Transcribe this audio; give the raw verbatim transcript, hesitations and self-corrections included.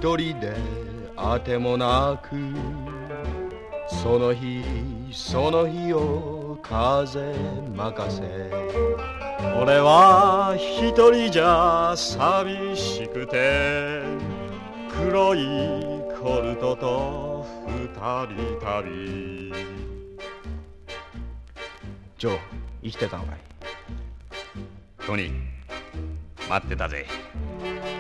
人であてもなくその日その日を風任せ俺は一人じゃ寂しくて黒いコルトと二人旅ジョー生きてたのかいトニー待ってたぜ。